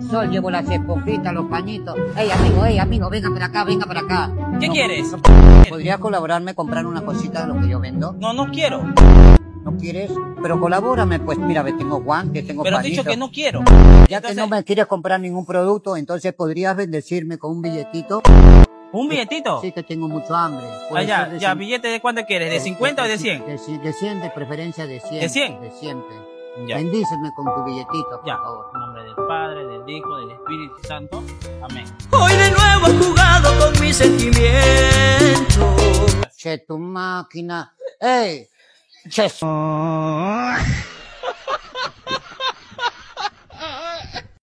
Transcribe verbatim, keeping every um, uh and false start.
sol, llevo las esponjitas, los pañitos. Ey, amigo, ey, amigo, venga para acá, venga para acá. ¿Qué No, quieres? no, ¿podrías colaborarme a comprar una cosita de lo que yo vendo? No, no quiero. ¿No quieres? Pero colabórame, pues mira, ve, tengo guantes, tengo Pero has pañitos. dicho que no quiero. Ya Entonces, que no me quieres comprar ningún producto, entonces podrías bendecirme con un billetito. ¿un billetito? Sí, que tengo mucho hambre. Ah, Puede ya, ser de ya, cin- ¿billete de cuánto quieres? ¿De cincuenta o de cien? De, ci- de cien, de preferencia de cien. ¿De cien? De siempre. Ya. Bendíceme con tu billetito, por Ya. favor. En nombre del Padre, del Hijo, del Espíritu Santo. Amén. Hoy de nuevo he jugado con mis sentimientos. Che, tu máquina. ¡Ey! Che,